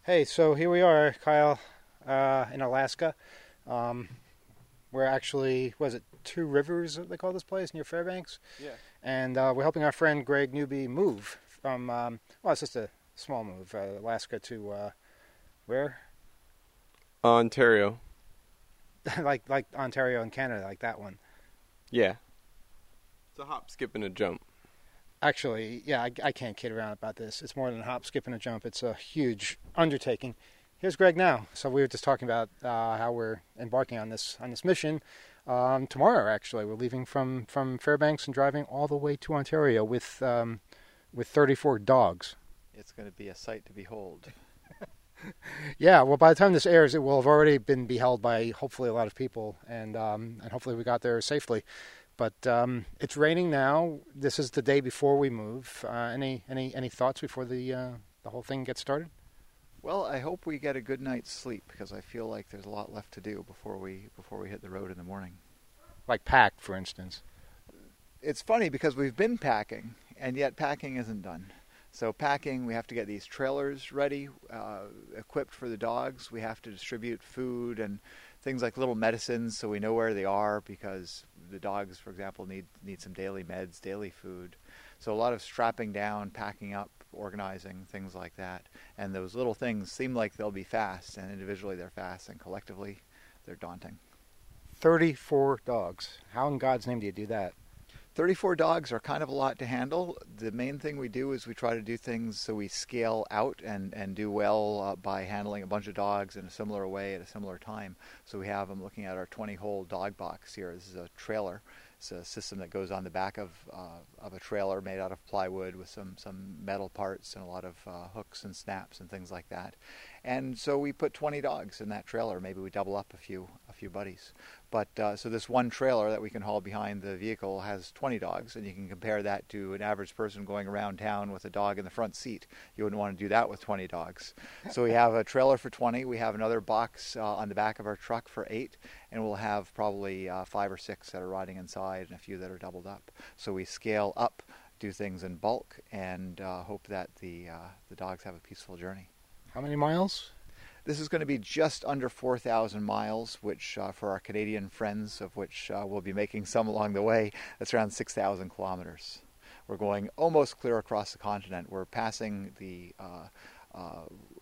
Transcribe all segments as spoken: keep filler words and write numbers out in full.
Hey, so here we are, Kyle, uh, in Alaska. Um, we're actually, was it Two Rivers, they call this place, near Fairbanks? Yeah. And uh, we're helping our friend Greg Newby move from, um, well, it's just a small move, uh, Alaska to uh, where? Ontario. like like Ontario in Canada, like that one. Yeah. It's a hop, skip, and a jump. Actually, yeah, I, I can't kid around about this. It's more than a hop, skip, and a jump. It's a huge undertaking. Here's Greg now. So we were just talking about uh, how we're embarking on this on this mission. Um, tomorrow, actually, we're leaving from, from Fairbanks and driving all the way to Ontario with um, with thirty-four dogs. It's going to be a sight to behold. Yeah, well, by the time this airs, it will have already been beheld by hopefully a lot of people, and um, and hopefully we got there safely. But um, it's raining now. This is the day before we move. Uh, any any any thoughts before the uh, the whole thing gets started? Well, I hope we get a good night's sleep because I feel like there's a lot left to do before we before we hit the road in the morning. Like pack, for instance. It's funny because we've been packing, and yet packing isn't done. So packing, we have to get these trailers ready, uh, equipped for the dogs. We have to distribute food and things like little medicines so we know where they are because the dogs, for example, need need some daily meds, daily food. So a lot of strapping down, packing up, organizing, things like that. And those little things seem like they'll be fast, and individually they're fast, and collectively they're daunting. thirty-four dogs. How in God's name do you do that? thirty-four dogs are kind of a lot to handle. The main thing we do is we try to do things so we scale out and, and do well uh, by handling a bunch of dogs in a similar way at a similar time. So we have them looking at our twenty-hole dog box here. This is a trailer. It's a system that goes on the back of uh, of a trailer made out of plywood with some, some metal parts and a lot of uh, hooks and snaps and things like that. And so we put twenty dogs in that trailer. Maybe we double up a few a few buddies. But uh, so this one trailer that we can haul behind the vehicle has twenty dogs, and you can compare that to an average person going around town with a dog in the front seat. You wouldn't want to do that with twenty dogs. So we have a trailer for twenty. We have another box uh, on the back of our truck for eight, and we'll have probably uh, five or six that are riding inside and a few that are doubled up. So we scale up, do things in bulk, and uh, hope that the uh, the dogs have a peaceful journey. How many miles? This is going to be just under four thousand miles, which uh, for our Canadian friends, of which uh, we'll be making some along the way, that's around six thousand kilometers. We're going almost clear across the continent. We're passing the uh, uh,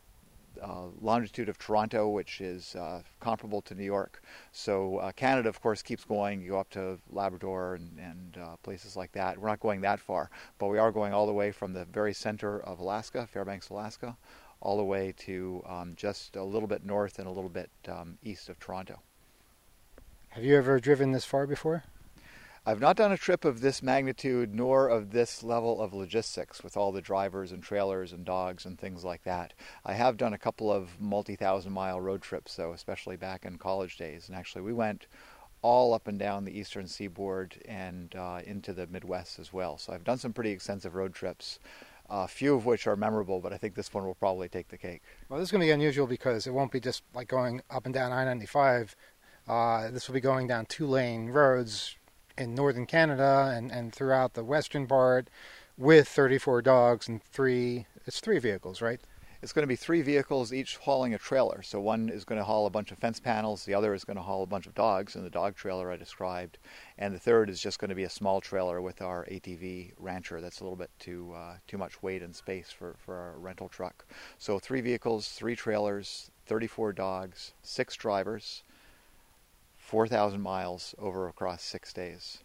uh, longitude of Toronto, which is uh, comparable to New York. So uh, Canada, of course, keeps going. You go up to Labrador and, and uh, places like that. We're not going that far, but we are going all the way from the very center of Alaska, Fairbanks, Alaska, all the way to um, just a little bit north and a little bit um, east of Toronto. Have you ever driven this far before? I've not done a trip of this magnitude nor of this level of logistics with all the drivers and trailers and dogs and things like that. I have done a couple of multi-thousand mile road trips, though, especially back in college days. And actually we went all up and down the eastern seaboard and uh, into the Midwest as well. So I've done some pretty extensive road trips. A uh, few of which are memorable, but I think this one will probably take the cake. Well, this is going to be unusual because it won't be just like going up and down I ninety-five. Uh, this will be going down two-lane roads in northern Canada and, and throughout the western part with thirty-four dogs and three, it's three vehicles, right? It's going to be three vehicles, each hauling a trailer. So one is going to haul a bunch of fence panels, the other is going to haul a bunch of dogs in the dog trailer I described, and the third is just going to be a small trailer with our A T V Rancher. That's a little bit too uh, too much weight and space for, for our rental truck. So three vehicles, three trailers, thirty-four dogs, six drivers, four thousand miles over across six days.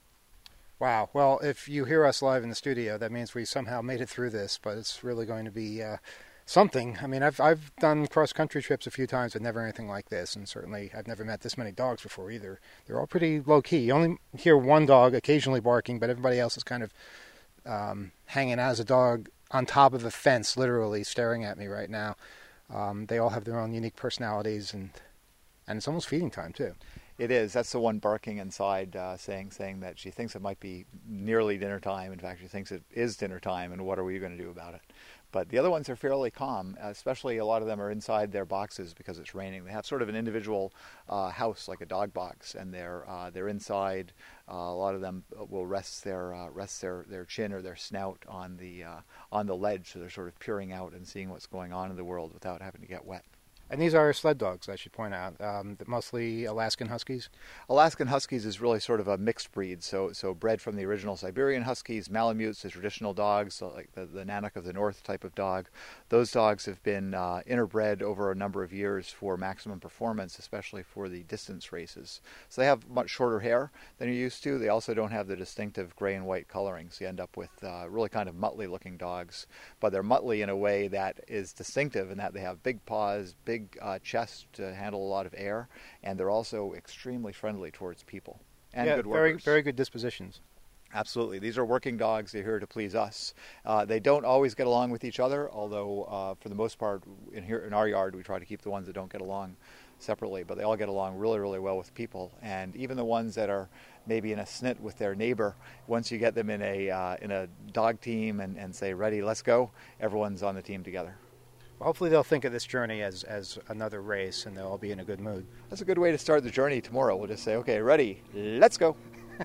Wow. Well, if you hear us live in the studio, that means we somehow made it through this, but it's really going to be uh, something. I mean, I've I've done cross-country trips a few times, but never anything like this, and certainly I've never met this many dogs before either. They're all pretty low-key. You only hear one dog occasionally barking, but everybody else is kind of um, hanging out as a dog on top of a fence, literally staring at me right now. Um, they all have their own unique personalities, and and it's almost feeding time, too. It is. That's the one barking inside, uh, saying saying that she thinks it might be nearly dinner time. In fact, she thinks it is dinner time, and what are we going to do about it? But the other ones are fairly calm, especially a lot of them are inside their boxes because it's raining. They have sort of an individual uh, house, like a dog box, and they're uh, they're inside. Uh, a lot of them will rest their uh, rest their, their chin or their snout on the uh, on the ledge, so they're sort of peering out and seeing what's going on in the world without having to get wet. And these are sled dogs, I should point out, um, mostly Alaskan Huskies? Alaskan Huskies is really sort of a mixed breed, so so bred from the original Siberian Huskies, Malamutes, the traditional dogs, so like the, the Nanak of the North type of dog. Those dogs have been uh, interbred over a number of years for maximum performance, especially for the distance races. So they have much shorter hair than you're used to. They also don't have the distinctive gray and white coloring, so you end up with uh, really kind of muttly looking dogs. But they're muttly in a way that is distinctive in that they have big paws, big Big uh, chest to handle a lot of air, and they're also extremely friendly towards people and yeah, good very, workers. very good dispositions. Absolutely. These are working dogs. They're here to please us. Uh, they don't always get along with each other, although uh, for the most part in here in our yard we try to keep the ones that don't get along separately, but they all get along really, really well with people. And even the ones that are maybe in a snit with their neighbor, once you get them in a uh, in a dog team and, and say, ready, let's go, everyone's on the team together. Hopefully they'll think of this journey as, as another race, and they'll all be in a good mood. That's a good way to start the journey tomorrow. We'll just say, okay, ready, let's go.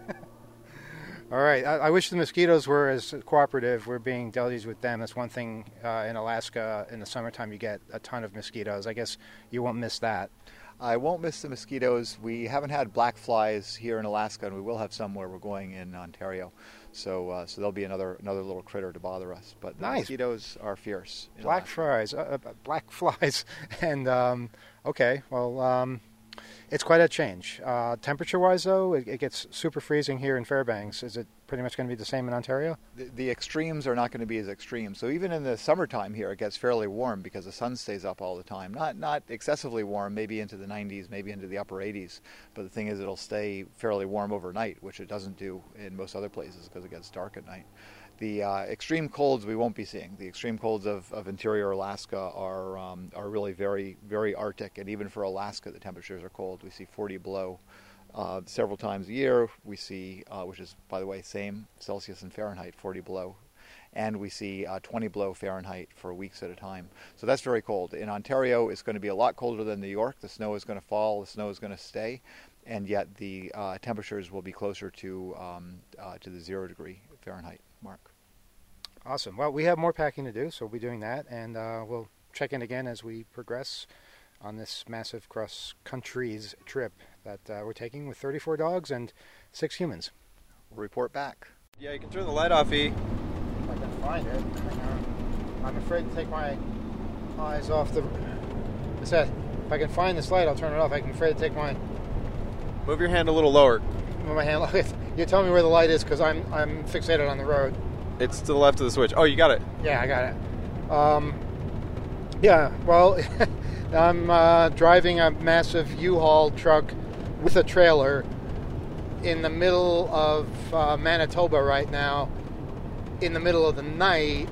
All right. I, I wish the mosquitoes were as cooperative. We're being deluged with them. That's one thing uh, in Alaska in the summertime. You get a ton of mosquitoes. I guess you won't miss that. I won't miss the mosquitoes. We haven't had black flies here in Alaska, and we will have some where we're going in Ontario. So uh, so there'll be another another little critter to bother us. But the nice. Mosquitoes are fierce. Black flies, uh, uh, black flies, and um, okay, well, um, it's quite a change. Uh, temperature-wise, though, it, it gets super freezing here in Fairbanks. Is it pretty much going to be the same in Ontario? The, the extremes are not going to be as extreme. So even in the summertime here, it gets fairly warm because the sun stays up all the time. Not not excessively warm, maybe into the nineties, maybe into the upper eighties. But the thing is, it'll stay fairly warm overnight, which it doesn't do in most other places because it gets dark at night. The uh, extreme colds we won't be seeing. The extreme colds of, of interior Alaska are um, are really very, very Arctic. And even for Alaska, the temperatures are cold. We see forty below uh, several times a year. We see, uh, which is, by the way, same Celsius and Fahrenheit, forty below. And we see uh, twenty below Fahrenheit for weeks at a time. So that's very cold. In Ontario, it's going to be a lot colder than New York. The snow is going to fall. The snow is going to stay. And yet the uh, temperatures will be closer to um, uh, to the zero degree Fahrenheit mark. Awesome. Well, we have more packing to do, so we'll be doing that, and uh, we'll check in again as we progress on this massive cross-countries trip that uh, we're taking with thirty-four dogs and six humans. We'll report back. Yeah, you can turn the light off, E. If I can find it. I'm afraid to take my eyes off the... I said, if I can find this light, I'll turn it off. I'm afraid to take my... Move your hand a little lower. Move my hand. You tell me where the light is, because I'm I'm fixated on the road. It's to the left of the switch. Oh, you got it. Yeah, I got it. Um, yeah, well, I'm uh, driving a massive U-Haul truck with a trailer in the middle of uh, Manitoba right now, in the middle of the night,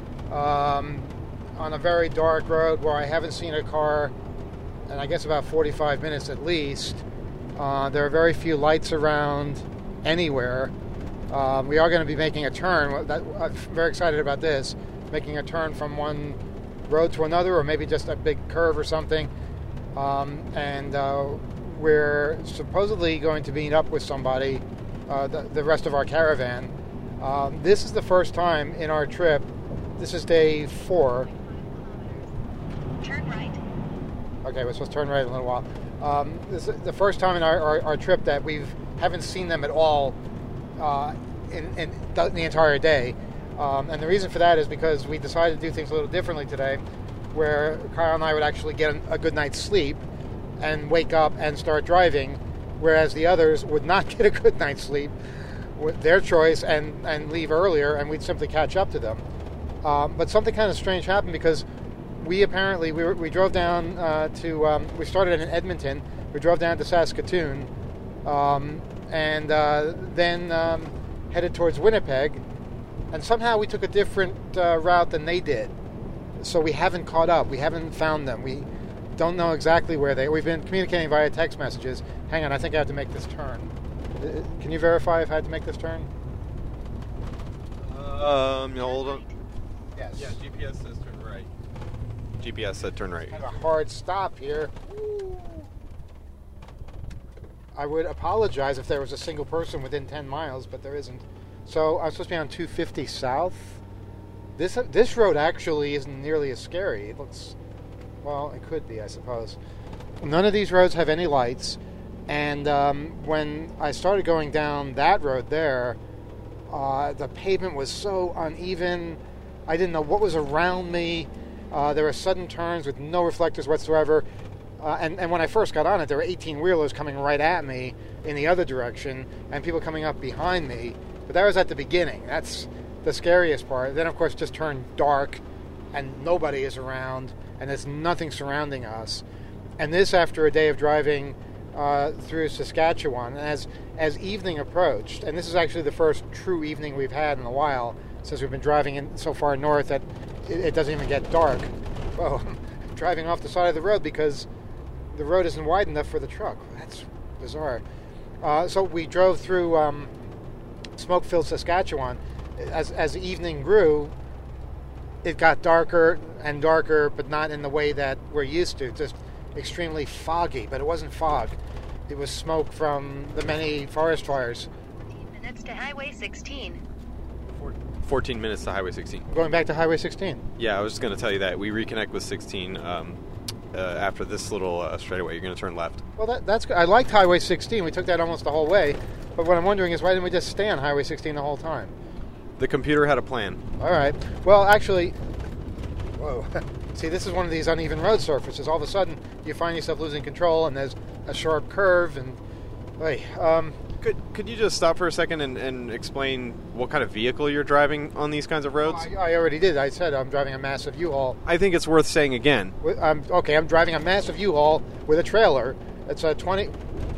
um, on a very dark road where I haven't seen a car in, I guess, about forty-five minutes at least. Uh, there are very few lights around anywhere. Um, we are going to be making a turn. I'm very excited about this, making a turn from one road to another, or maybe just a big curve or something. Um, and uh, we're supposedly going to meet up with somebody, uh, the, the rest of our caravan. Um, this is the first time in our trip. This is day four. Turn right. Okay, we're supposed to turn right in a little while. Um, this is the first time in our, our, our trip that we haven't seen them at all uh, in, in the, the entire day. Um, and the reason for that is because we decided to do things a little differently today, where Kyle and I would actually get a good night's sleep and wake up and start driving, whereas the others would not get a good night's sleep with their choice and, and leave earlier, and we'd simply catch up to them. Um, but something kind of strange happened because we apparently, we, were, we drove down uh, to, um, we started in Edmonton, we drove down to Saskatoon, um, and uh, then um, headed towards Winnipeg, and somehow we took a different uh, route than they did. So we haven't caught up, we haven't found them, we don't know exactly where they, we've been communicating via text messages, hang on, I think I have to make this turn. Uh, Can you verify if I had to make this turn? Um, hold on. Yes. Yeah, G P S says turn right. G P S said turn right. Kind of a hard stop here. I would apologize if there was a single person within ten miles, but there isn't. So I'm supposed to be on two fifty south. This this road actually isn't nearly as scary. It looks, well, it could be, I suppose. None of these roads have any lights, and um, when I started going down that road there, uh, the pavement was so uneven. I didn't know what was around me. Uh, there were sudden turns with no reflectors whatsoever. Uh, and, and when I first got on it, there were eighteen-wheelers coming right at me in the other direction and people coming up behind me. But that was at the beginning. That's the scariest part. Then, of course, it just turned dark and nobody is around and there's nothing surrounding us. And this after a day of driving uh, through Saskatchewan. And as, as evening approached, and this is actually the first true evening we've had in a while since we've been driving in so far north that it, it doesn't even get dark. Well, I'm driving off the side of the road because the road isn't wide enough for the truck. That's bizarre. Uh, so we drove through um, smoke-filled Saskatchewan. As as evening grew, it got darker and darker, but not in the way that we're used to. Just extremely foggy, but it wasn't fog. It was smoke from the many forest fires. fifteen minutes to Highway sixteen. fourteen minutes to Highway sixteen. Going back to Highway sixteen. Yeah, I was just going to tell you that. We reconnect with sixteen um, uh, after this little uh, straightaway. You're going to turn left. Well, that, that's good. I liked Highway sixteen. We took that almost the whole way. But what I'm wondering is why didn't we just stay on Highway sixteen the whole time? The computer had a plan. All right. Well, actually, whoa. See, this is one of these uneven road surfaces. All of a sudden, you find yourself losing control, and there's a sharp curve, and hey, um, Could could you just stop for a second and, and explain what kind of vehicle you're driving on these kinds of roads? I, I already did. I said I'm driving a massive U-Haul. I think it's worth saying again. With- I'm, okay, I'm driving a massive U-Haul with a trailer. It's a twenty.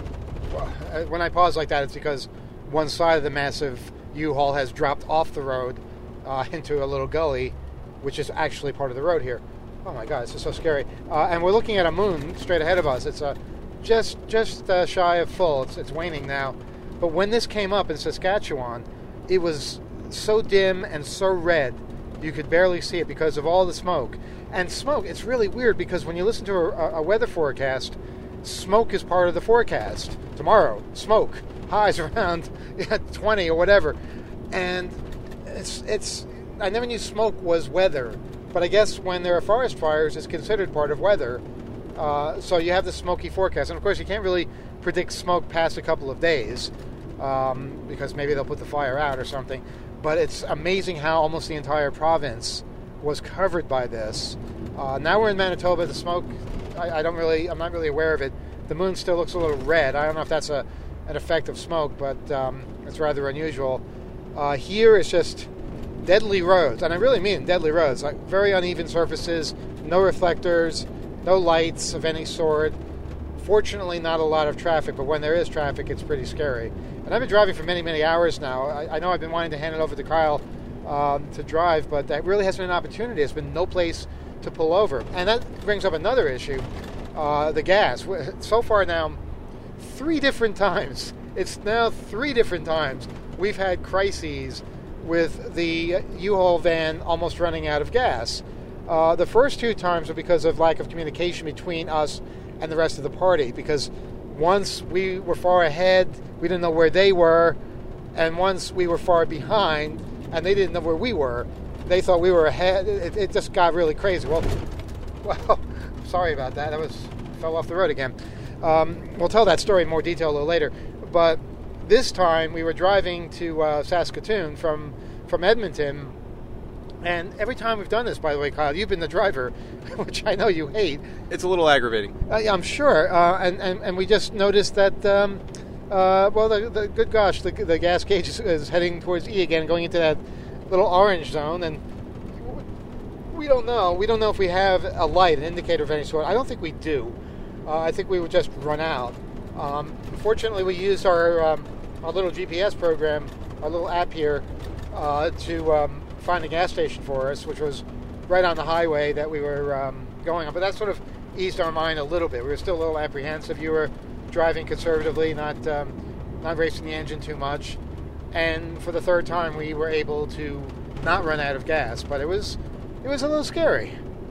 Well, uh, when I pause like that, it's because one side of the massive U-Haul has dropped off the road uh, into a little gully, which is actually part of the road here. Oh my God, this is so scary. Uh, and we're looking at a moon straight ahead of us. It's uh, just just uh, shy of full. It's, it's waning now. But when this came up in Saskatchewan, it was so dim and so red, you could barely see it because of all the smoke. And smoke, it's really weird because when you listen to a, a weather forecast, smoke is part of the forecast. Tomorrow, smoke, highs around twenty or whatever. And it's it's. I never knew smoke was weather, but I guess when there are forest fires, it's considered part of weather. Uh, so you have the smoky forecast, and of course you can't really predict smoke past a couple of days um, because maybe they'll put the fire out or something. But it's amazing how almost the entire province was covered by this. Uh, now we're in Manitoba. The smoke, I, I don't really, I'm not really aware of it. The moon still looks a little red. I don't know if that's a an effect of smoke, but um, it's rather unusual. Uh, here it's just deadly roads, and I really mean deadly roads, like very uneven surfaces, no reflectors, no lights of any sort. Fortunately, not a lot of traffic, but when there is traffic, it's pretty scary. And I've been driving for many, many hours now. I, I know I've been wanting to hand it over to Kyle um, to drive, but that really hasn't been an opportunity. There's been no place to pull over. And that brings up another issue, uh, the gas. So far now, three different times, it's now three different times, we've had crises with the U-Haul van almost running out of gas. Uh, the first two times were because of lack of communication between us and the rest of the party, because once we were far ahead, we didn't know where they were, and once we were far behind, and they didn't know where we were. They thought we were ahead. It, it just got really crazy. Well, well, sorry about that. I was fell off the road again. Um, we'll tell that story in more detail a little later. But this time we were driving to uh, Saskatoon from from Edmonton, and every time we've done this, by the way, Kyle, you've been the driver, which I know you hate. It's a little aggravating. Uh, yeah, I'm sure. Uh, and, and and we just noticed that. Um, uh, well, the, the good gosh, the, the gas gauge is, is heading towards E again, going into that little orange zone, and we don't know. We don't know if we have a light, an indicator of any sort. I don't think we do. Uh, I think we would just run out. Um, fortunately, we used our um, our little G P S program, our little app here, uh, to um, find a gas station for us, which was right on the highway that we were um, going on. But that sort of eased our mind a little bit. We were still a little apprehensive. You were driving conservatively, not um, not racing the engine too much. And for the third time, we were able to not run out of gas, but it was it was a little scary.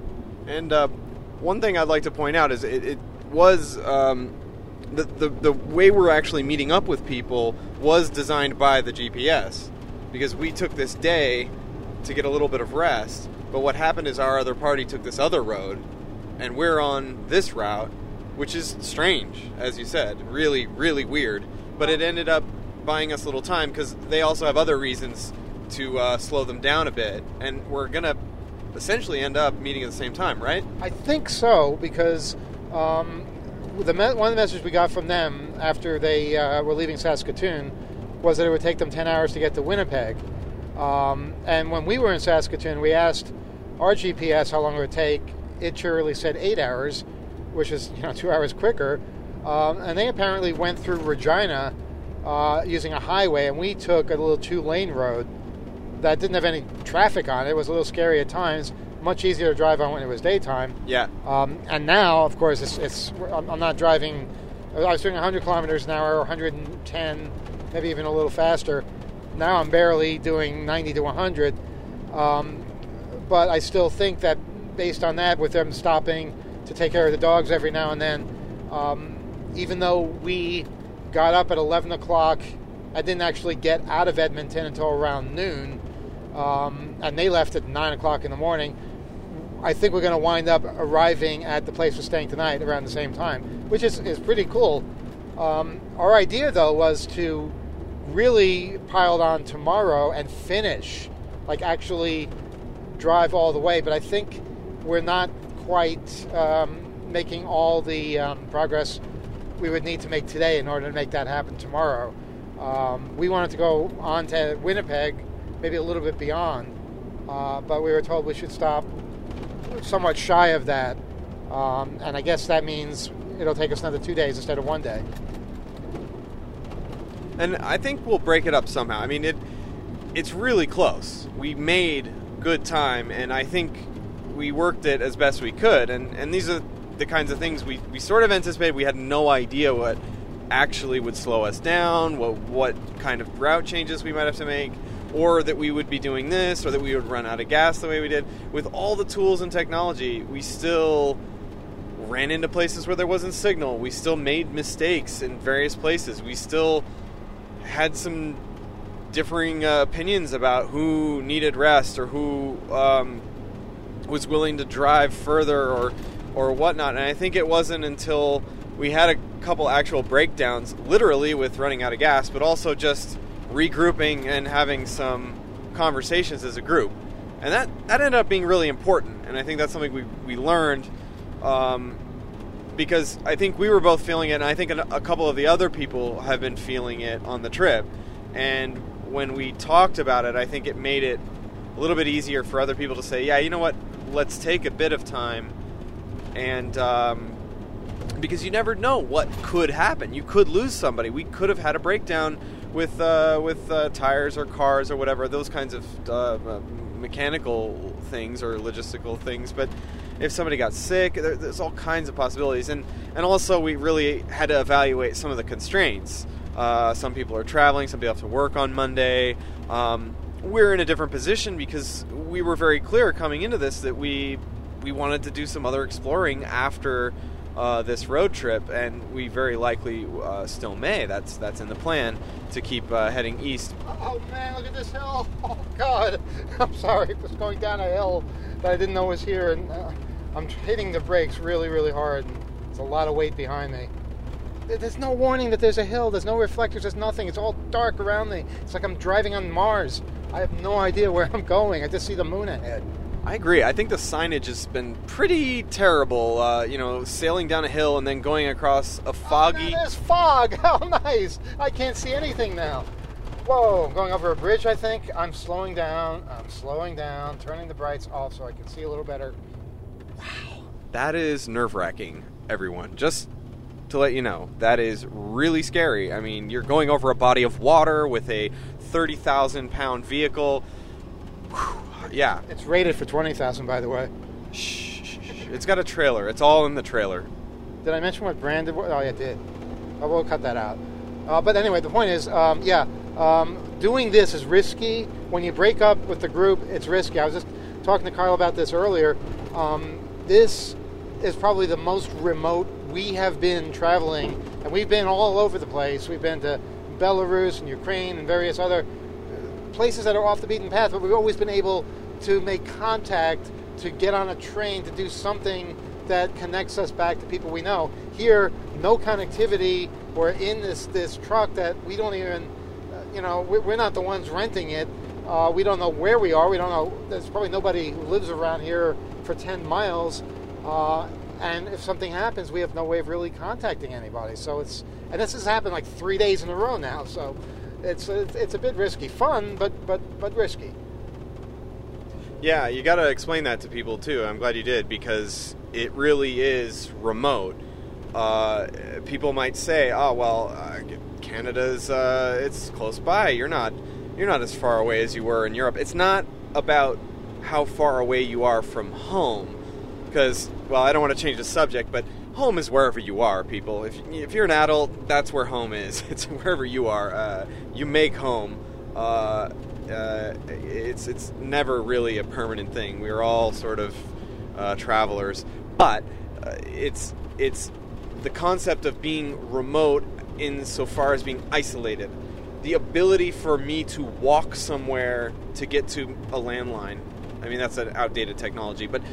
And uh, one thing I'd like to point out is it, it was um, the, the the way we're actually meeting up with people was designed by the G P S, because we took this day to get a little bit of rest. But what happened is our other party took this other road, and we're on this route, which is strange, as you said, really, really weird. But it ended up buying us a little time because they also have other reasons to uh, slow them down a bit, and we're gonna essentially end up meeting at the same time, right? I think so, because um, the me- one of the messages we got from them after they uh, were leaving Saskatoon was that it would take them ten hours to get to Winnipeg. Um, and when we were in Saskatoon, we asked our G P S how long it would take. It cheerily said eight hours, which is, you know, two hours quicker. Um, and they apparently went through Regina uh, using a highway, and we took a little two-lane road that didn't have any traffic on it. It was a little scary at times, much easier to drive on when it was daytime. Yeah. Um, and now, of course, it's, it's I'm not driving. I was doing one hundred kilometers an hour, one hundred ten, maybe even a little faster. Now I'm barely doing ninety to one hundred. Um, but I still think that based on that, with them stopping to take care of the dogs every now and then, um, even though we got up at eleven o'clock, I didn't actually get out of Edmonton until around noon, um, and they left at nine o'clock in the morning. I think we're going to wind up arriving at the place we're staying tonight around the same time, which is, is pretty cool. Um, our idea, though, was to really pile on tomorrow and finish, like actually drive all the way, but I think we're not quite um, making all the um, progress we would need to make today in order to make that happen tomorrow. Um, we wanted to go on to Winnipeg, maybe a little bit beyond, uh, but we were told we should stop somewhat shy of that, um, and I guess that means it'll take us another two days instead of one day. And I think we'll break it up somehow. I mean, it it's really close. We made good time, and I think we worked it as best we could, and, and these are the kinds of things we, we sort of anticipated. We had no idea what actually would slow us down, what what kind of route changes we might have to make, or that we would be doing this, or that we would run out of gas the way we did. With all the tools and technology, we still ran into places where there wasn't signal. We still made mistakes in various places. We still had some differing uh, opinions about who needed rest or who um, was willing to drive further or or whatnot. And I think it wasn't until we had a couple actual breakdowns, literally with running out of gas, but also just regrouping and having some conversations as a group. And that, that ended up being really important. And I think that's something we, we learned um, because I think we were both feeling it, and I think a couple of the other people have been feeling it on the trip. And when we talked about it, I think it made it a little bit easier for other people to say, yeah, you know what, let's take a bit of time. And um, because you never know what could happen. You could lose somebody. We could have had a breakdown with uh, with uh, tires or cars or whatever, those kinds of uh, mechanical things or logistical things. But if somebody got sick, there, there's all kinds of possibilities. And, and also we really had to evaluate some of the constraints. Uh, some people are traveling. Some people have to work on Monday. Um, we're in a different position because we were very clear coming into this that we we wanted to do some other exploring after uh, this road trip, and we very likely uh, still may. That's that's in the plan to keep uh, heading east. Oh man, look at this hill! Oh God, I'm sorry, it was going down a hill that I didn't know was here, and uh, I'm hitting the brakes really, really hard. And there's a lot of weight behind me. There's no warning that there's a hill. There's no reflectors. There's nothing. It's all dark around me. It's like I'm driving on Mars. I have no idea where I'm going. I just see the moon ahead. I agree. I think the signage has been pretty terrible. Uh, you know, sailing down a hill and then going across a foggy... Oh, there's fog! How nice! I can't see anything now. Whoa, I'm going over a bridge, I think. I'm slowing down. I'm slowing down, turning the brights off so I can see a little better. Wow. That is nerve-wracking, everyone. Just to let you know, that is really scary. I mean, you're going over a body of water with a thirty thousand pound vehicle. Whew. Yeah. It's rated for twenty thousand, by the way. Shh, shh, shh. It's got a trailer. It's all in the trailer. Did I mention what brand it was? Oh, yeah, I did. Uh, we'll cut that out. Uh, but anyway, the point is, um, yeah, um, doing this is risky. When you break up with the group, it's risky. I was just talking to Kyle about this earlier. Um, this is probably the most remote we have been traveling, and we've been all over the place. We've been to Belarus and Ukraine and various other places that are off the beaten path, but we've always been able to make contact, to get on a train, to do something that connects us back to people we know. Here, no connectivity. We're in this, this truck that we don't even, uh, you know, we're not the ones renting it. Uh, we don't know where we are. We don't know. There's probably nobody who lives around here for ten miles. Uh, and if something happens, we have no way of really contacting anybody. So it's, and this has happened like three days in a row now. So it's it's, it's a bit risky. Fun, but but but risky. Yeah, you got to explain that to people too. I'm glad you did, because it really is remote. Uh, people might say, "Oh, well, uh, Canada's uh, it's close by. You're not you're not as far away as you were in Europe." It's not about how far away you are from home, because, well, I don't want to change the subject, but home is wherever you are, people. If if you're an adult, that's where home is. It's wherever you are. Uh, you make home. Uh, uh, it's it's never really a permanent thing. We're all sort of uh, travelers, but uh, it's it's. the concept of being remote insofar as being isolated. The ability for me to walk somewhere to get to a landline. I mean, that's an outdated technology, but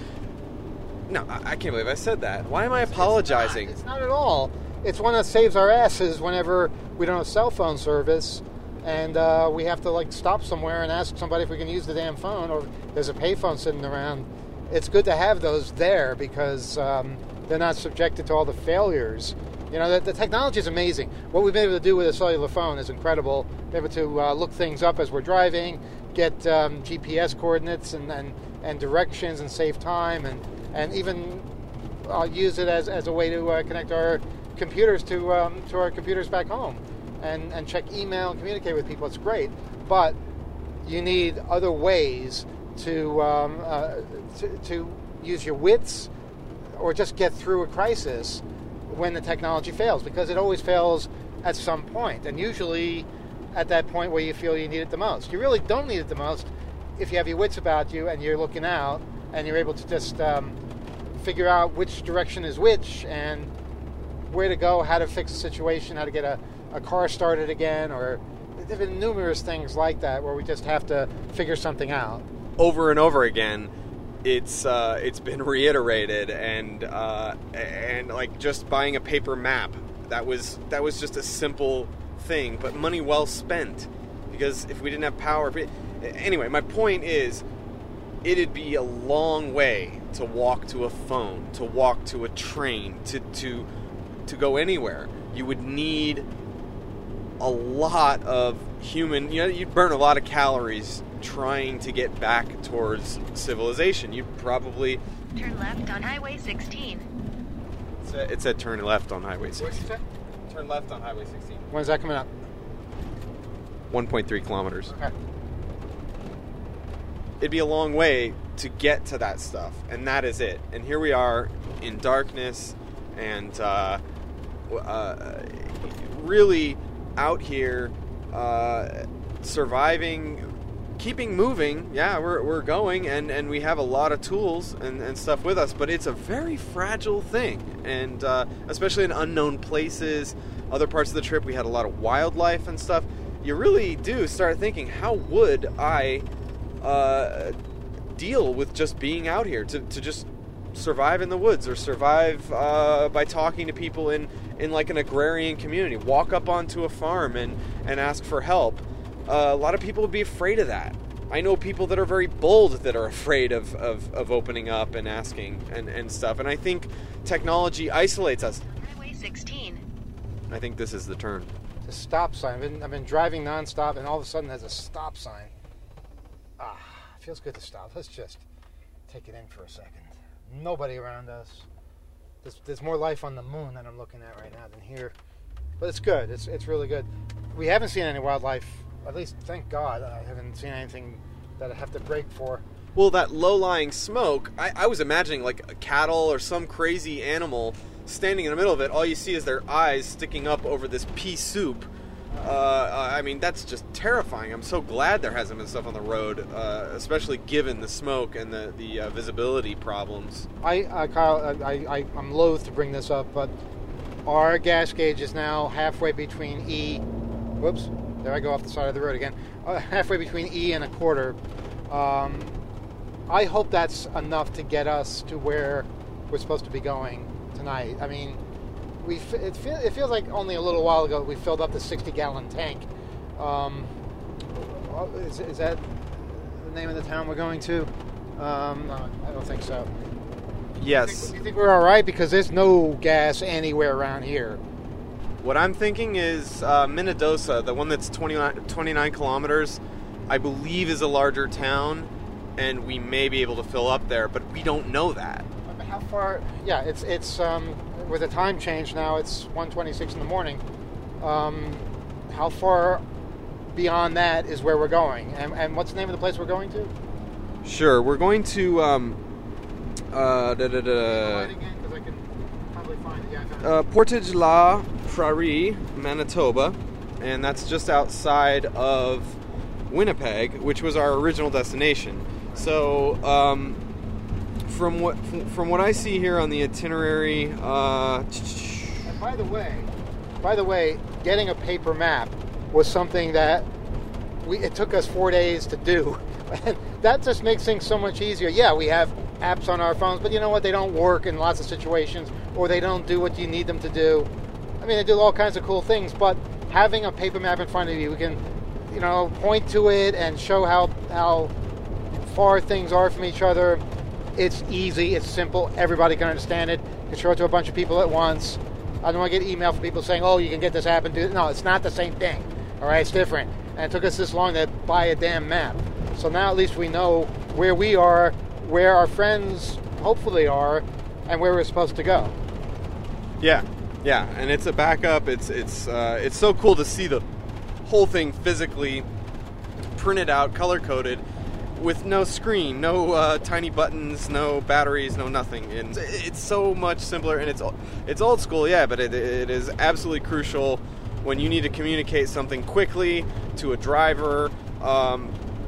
no, I, I can't believe I said that. Why am I apologizing? It's not, it's not at all. It's one that saves our asses whenever we don't have cell phone service and uh, we have to like stop somewhere and ask somebody if we can use the damn phone, or there's a payphone sitting around. It's good to have those there because um, they're not subjected to all the failures. You know, the, the technology is amazing. What we've been able to do with a cellular phone is incredible. We're able to uh, look things up as we're driving, get um, G P S coordinates and, and, and directions and save time, and, and even uh, use it as, as a way to uh, connect our computers to um, to our computers back home and, and check email and communicate with people. It's great. But you need other ways to, um, uh, to, to use your wits or just get through a crisis when the technology fails, because it always fails at some point, and usually at that point where you feel you need it the most. You really don't need it the most if you have your wits about you and you're looking out and you're able to just um, figure out which direction is which and where to go, how to fix a situation, how to get a, a car started again, or there have been numerous things like that where we just have to figure something out. Over and over again, it's uh, it's been reiterated, and uh, and like just buying a paper map, that was that was just a simple thing, but money well spent, because if we didn't have power, anyway, my point is, it'd be a long way to walk to a phone, to walk to a train, to to to go anywhere. You would need a lot of human, you know, you'd burn a lot of calories trying to get back towards civilization. You'd probably turn left on Highway sixteen. It said, it said turn left on Highway sixteen. What'd you say? Turn left on Highway sixteen. When's that coming up? one point three kilometers. Okay. It'd be a long way to get to that stuff, and that is it. And here we are in darkness, and uh, uh, really out here uh, surviving, keeping moving. Yeah, we're we're going, and, and we have a lot of tools and, and stuff with us, but it's a very fragile thing, and uh, especially in unknown places, other parts of the trip, we had a lot of wildlife and stuff. You really do start thinking, how would I uh, deal with just being out here, to, to just survive in the woods, or survive uh, by talking to people in, in like an agrarian community, walk up onto a farm and, and ask for help. Uh, a lot of people would be afraid of that. I know people that are very bold that are afraid of, of, of opening up and asking and, and stuff. And I think technology isolates us. Highway sixteen. I think this is the turn. The stop sign. I've been, I've been driving nonstop, and all of a sudden there's a stop sign. Ah, it feels good to stop. Let's just take it in for a second. Nobody around us. There's, there's more life on the moon than I'm looking at right now than here. But it's good. It's it's really good. We haven't seen any wildlife. At least, thank God, I haven't seen anything that I have to brake for. Well, that low-lying smoke, I, I was imagining like a cattle or some crazy animal standing in the middle of it, all you see is their eyes sticking up over this pea soup. Uh, I mean, that's just terrifying. I'm so glad there hasn't been stuff on the road, uh, especially given the smoke and the, the uh, visibility problems. I, uh, Kyle, I, I, I'm loath to bring this up, but our gas gauge is now halfway between E. Whoops, there I go off the side of the road again. Uh, halfway between E and a quarter. Um, I hope that's enough to get us to where we're supposed to be going tonight. I mean, we it, feel, it feels like only a little while ago we filled up the sixty gallon tank. Um, is, is that the name of the town we're going to? Um, no, I don't think so. Yes. You think, you think we're all right? Because there's no gas anywhere around here. What I'm thinking is uh, Minnedosa, the one that's twenty-nine, twenty-nine kilometers, I believe is a larger town, and we may be able to fill up there, but we don't know that. How far? Yeah, it's it's um, with the time change now. It's one twenty-six in the morning. Um, how far beyond that is where we're going? And, and what's the name of the place we're going to? Sure, we're going to. Um, uh, da, da, da. Again, 'cause I can probably find it. Yeah, I found it. Uh, Portage la Prairie, Manitoba, and that's just outside of Winnipeg, which was our original destination. So. Um, From what from what I see here on the itinerary, uh, and by the way, by the way, getting a paper map was something that we it took us four days to do, and that just makes things so much easier. Yeah, we have apps on our phones, but you know what? They don't work in lots of situations, or they don't do what you need them to do. I mean, they do all kinds of cool things, but having a paper map in front of you, we can, you know, point to it and show how how far things are from each other. It's easy, it's simple, everybody can understand it. You can show it to a bunch of people at once. I don't want to get email from people saying, oh, you can get this app and do it. No, it's not the same thing. All right, it's different. And it took us this long to buy a damn map. So now at least we know where we are, where our friends hopefully are, and where we're supposed to go. Yeah, yeah, and it's a backup. It's it's uh, it's so cool to see the whole thing physically printed out, color-coded, with no screen, no uh, tiny buttons, no batteries, no nothing. And it's so much simpler, and it's it's old school, yeah, but it, it is absolutely crucial when you need to communicate something quickly to a driver. Um,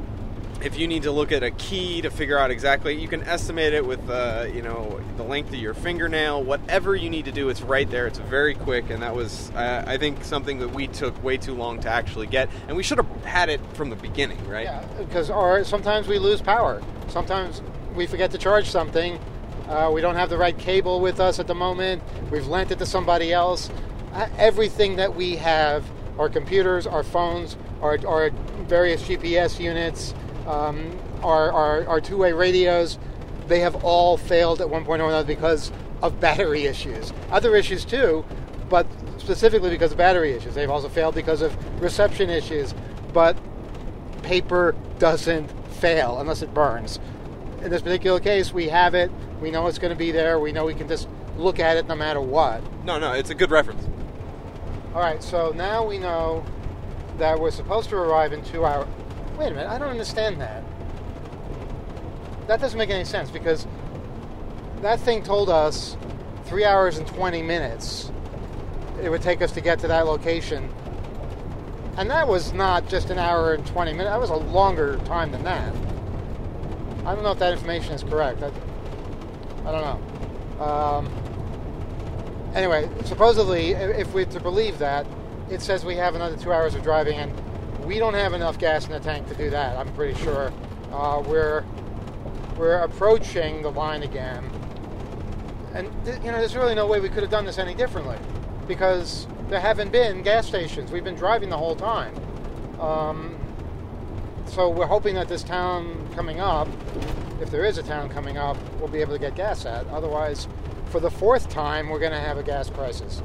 if you need to look at a key to figure out exactly, you can estimate it with uh, you know the length of your fingernail. Whatever you need to do, it's right there. It's very quick, and that was uh, I think something that we took way too long to actually get, and we should have had it from the beginning, right? Yeah, because our sometimes we lose power. Sometimes we forget to charge something. Uh, we don't have the right cable with us at the moment. We've lent it to somebody else. Uh, everything that we have, our computers, our phones, our, our various G P S units, um, our, our, our two-way radios, they have all failed at one point or another because of battery issues. Other issues too, but specifically because of battery issues. They've also failed because of reception issues. But paper doesn't fail unless it burns. In this particular case, we have it. We know it's going to be there. We know we can just look at it no matter what. No, no, it's a good reference. All right, so now we know that we're supposed to arrive in two hours. Wait a minute, I don't understand that. That doesn't make any sense because that thing told us three hours and twenty minutes it would take us to get to that location. And that was not just an hour and twenty minutes. That was a longer time than that. I don't know if that information is correct. I, I don't know. Um, anyway, supposedly, if we're to believe that, it says we have another two hours of driving, and we don't have enough gas in the tank to do that, I'm pretty sure. Uh, we're we're approaching the line again. And, th- you know, there's really no way we could have done this any differently, because there haven't been gas stations. We've been driving the whole time. Um, so we're hoping that this town coming up, if there is a town coming up, we'll be able to get gas at. Otherwise, for the fourth time, we're going to have a gas crisis.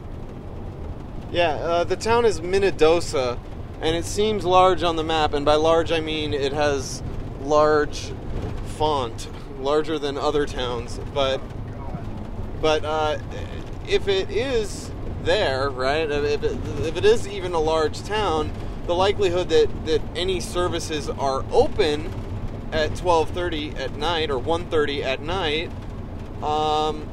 Yeah, uh, the town is Minnedosa, and it seems large on the map, and by large I mean it has large font, larger than other towns, but but uh, if it is there, right, if it, if it is even a large town, the likelihood that, that any services are open at twelve thirty at night or one thirty at night, um,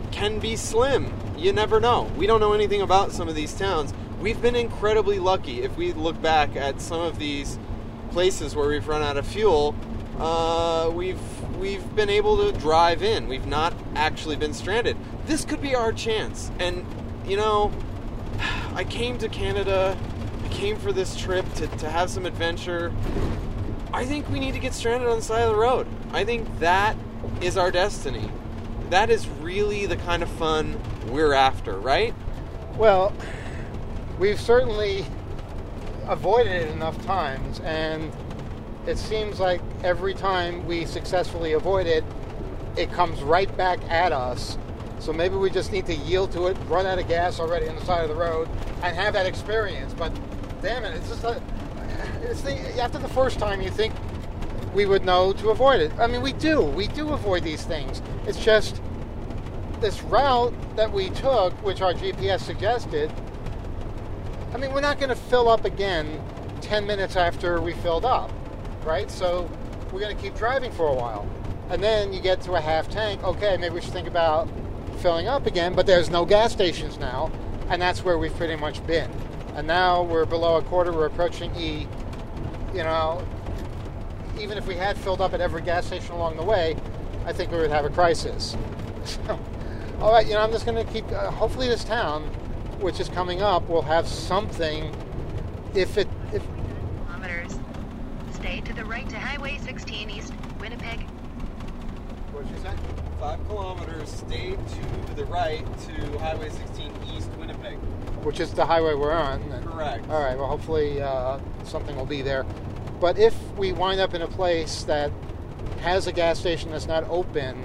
can be slim. You never know. We don't know anything about some of these towns. We've been incredibly lucky. If we look back at some of these places where we've run out of fuel, uh, we've we've been able to drive in. We've not actually been stranded. This could be our chance. And, you know, I came to Canada, I came for this trip to, to have some adventure. I think we need to get stranded on the side of the road. I think that is our destiny. That is really the kind of fun we're after, right? Well, we've certainly avoided it enough times, and it seems like every time we successfully avoid it, it comes right back at us. So maybe we just need to yield to it, run out of gas already on the side of the road, and have that experience. But damn it, it's just a, it's the, after the first time you think we would know to avoid it. I mean, we do. We do avoid these things. It's just this route that we took, which our G P S suggested, I mean, we're not going to fill up again ten minutes after we filled up, right? So we're going to keep driving for a while. And then you get to a half tank. Okay, maybe we should think about filling up again, but there's no gas stations now, and that's where we've pretty much been. And now we're below a quarter, we're approaching E. You know, even if we had filled up at every gas station along the way, I think we would have a crisis. So, all right, you know, I'm just going to keep, uh, hopefully this town, which is coming up, will have something, if it, if... Kilometers. Stay to the right to Highway sixteen East, Winnipeg. What did you say? Five kilometers, stay to the right to Highway sixteen East, Winnipeg. Which is the highway we're on. And, Correct. all right, well, hopefully uh, something will be there. But if we wind up in a place that has a gas station that's not open,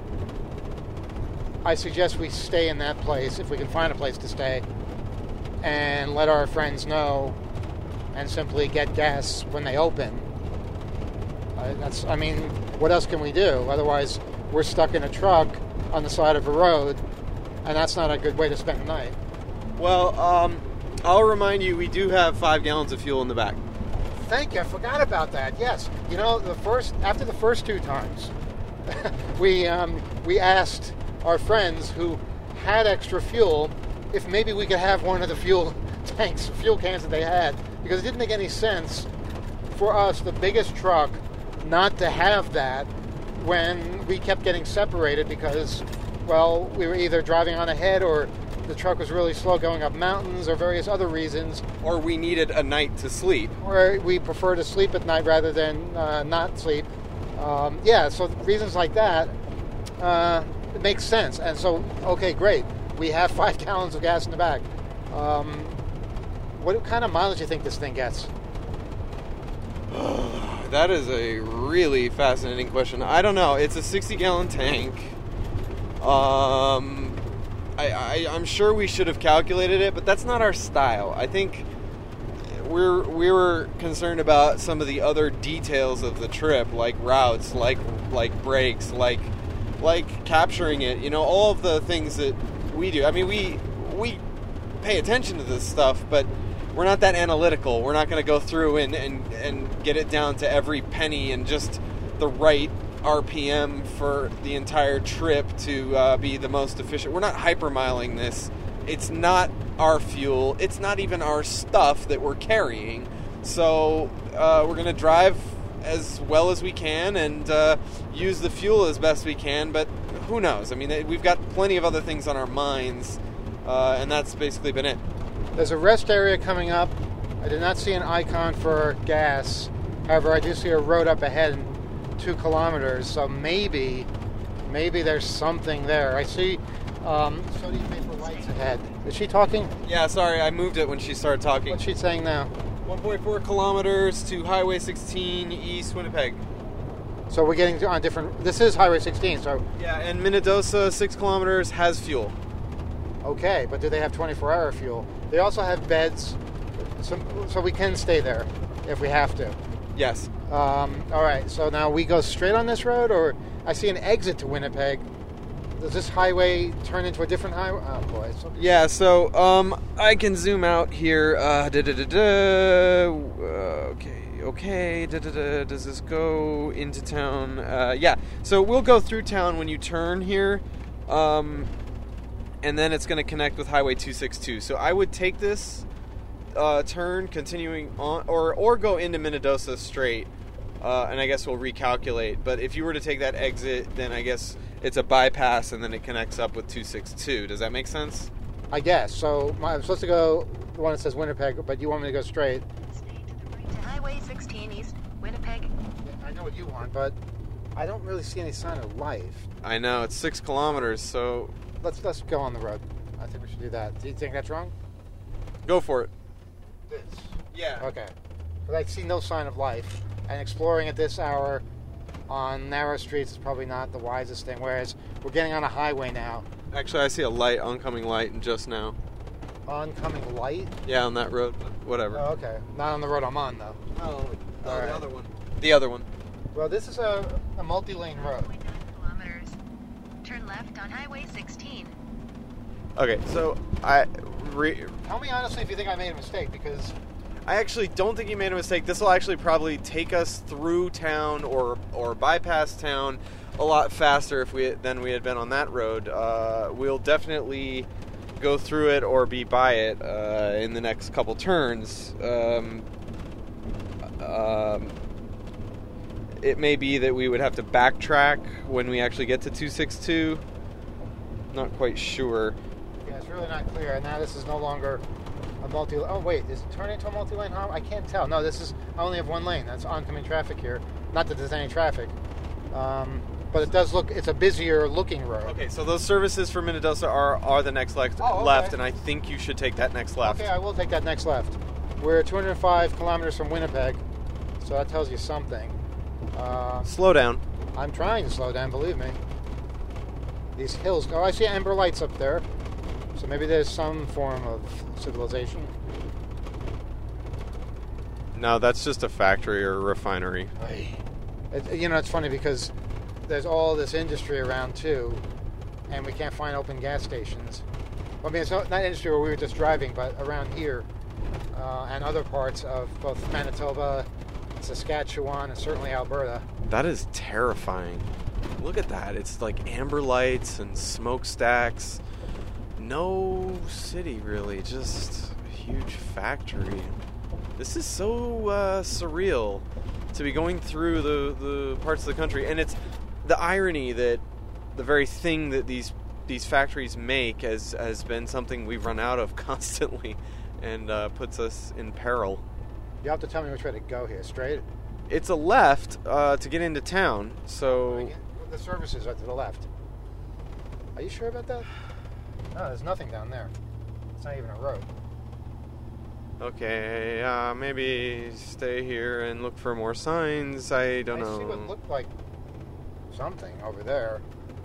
I suggest we stay in that place, if we can find a place to stay, and let our friends know, and simply get gas when they open. Uh, that's, I mean, what else can we do? Otherwise, we're stuck in a truck on the side of a road, and that's not a good way to spend the night. Well, um, I'll remind you, we do have five gallons of fuel in the back. Thank you. I forgot about that. Yes, you know, the first after the first two times, we um, we asked our friends who had extra fuel if maybe we could have one of the fuel tanks, fuel cans that they had, because it didn't make any sense for us, the biggest truck, not to have that when we kept getting separated because, well, we were either driving on ahead or the truck was really slow going up mountains or various other reasons. Or we needed a night to sleep. Or we prefer to sleep at night rather than uh, not sleep. Um, yeah, so reasons like that, uh, it makes sense. And so, okay, great. We have five gallons of gas in the back. Um, what kind of mileage do you think this thing gets? That is a really fascinating question. I don't know. It's a sixty-gallon tank. Um... I, I, I'm sure we should have calculated it, but that's not our style. I think we're we were concerned about some of the other details of the trip, like routes, like like brakes, like like capturing it. You know, all of the things that we do. I mean, we we pay attention to this stuff, but we're not that analytical. We're not going to go through and, and, and get it down to every penny and just the right R P M for the entire trip to uh, be the most efficient. We're not hypermiling this. It's not our fuel. It's not even our stuff that we're carrying. So uh, we're going to drive as well as we can and uh, use the fuel as best we can. But who knows? I mean, we've got plenty of other things on our minds, uh, and that's basically been it. There's a rest area coming up. I did not see an icon for gas. However, I do see a road up ahead. Two kilometers, so maybe maybe there's something there. I see um, sodium vapor lights ahead. Is she talking? Yeah, sorry, I moved it when she started talking. What's she saying now? one point four kilometers to Highway sixteen East Winnipeg. So we're getting on different... This is Highway sixteen, so... Yeah, and Minnedosa, six kilometers, has fuel. Okay, but do they have twenty-four hour fuel? They also have beds, so, so we can stay there if we have to. Yes. Um, all right, so now we go straight on this road, or I see an exit to Winnipeg. Does this highway turn into a different highway? Oh, boy. So- yeah, so um, I can zoom out here. Uh, da, da, da, da. Uh, okay, okay. Da, da, da. Does this go into town? Uh, yeah, so we'll go through town when you turn here. Um, and then it's going to connect with Highway two sixty-two. So I would take this uh, turn, continuing on, or or go into Minnedosa straight, uh, and I guess we'll recalculate. But if you were to take that exit, then I guess it's a bypass, and then it connects up with two sixty-two. Does that make sense? I guess. So my, I'm supposed to go the one that says Winnipeg, but you want me to go straight. Stay to the right to Highway sixteen East, Winnipeg. Yeah, I know what you want, but I don't really see any sign of life. I know, it's six kilometers, so Let's let's go on the road. I think we should do that. Do you think that's wrong? go for it. This. Yeah. Okay. But I see no sign of life, and exploring at this hour on narrow streets is probably not the wisest thing. Whereas we're getting on a highway now. Actually, I see a light, oncoming light, just now. Oncoming light. Yeah, on that road, but whatever. Oh, okay. Not on the road I'm on though. Oh, no, All right. the other one. The other one. Well, this is a, a multi-lane road. one point nine kilometers. Turn left on Highway sixteen. Okay, so I, re, Tell me honestly if you think I made a mistake, because I actually don't think you made a mistake. This will actually probably take us through town or or bypass town a lot faster if we than we had been on that road. Uh, we'll definitely go through it or be by it uh, in the next couple turns. Um, um, it may be that we would have to backtrack when we actually get to two sixty-two. Not quite sure. yeah, it's really not clear. And now this is no longer a multi. Oh wait, is it turning into a multi-lane highway? I can't tell. No, this is. I only have one lane. That's oncoming traffic here. Not that there's any traffic, um, but it does look. It's a busier looking road. Okay, so those services for Minnedosa are, are the next left, Oh, okay. left, and I think you should take that next left. Okay, I will take that next left. We're two hundred five kilometers from Winnipeg, so that tells you something. Uh, Slow down. I'm trying to slow down, believe me. These hills. Oh, I see amber lights up there. So maybe there's some form of civilization. No, that's just a factory or a refinery. It, you know, it's funny because there's all this industry around too, and we can't find open gas stations. I mean, it's not, not industry where we were just driving, but around here uh, and other parts of both Manitoba, Saskatchewan, and certainly Alberta. That is terrifying. Look at that. It's like amber lights and smokestacks. No city, really. Just a huge factory. This is so uh, surreal to be going through the, the parts of the country. And it's the irony that the very thing that these these factories make has, has been something we run out of constantly and uh, puts us in peril. You have to tell me which way to go here. Straight? It's a left uh, to get into town, so... The services are to the left. Are you sure about that? No, there's nothing down there. It's not even a road. Okay, uh, maybe stay here and look for more signs. I don't I know. see what looked like something over there.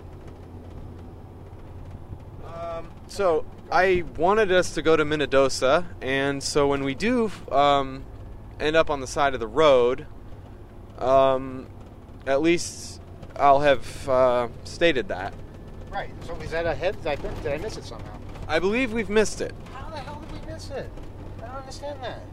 Um, so I wanted us to go to Minnedosa, and so when we do um, end up on the side of the road, um, at least I'll have uh, stated that. Right. So is that ahead? Did I, did I miss it somehow? I believe we've missed it. How the hell did we miss it? I don't understand that.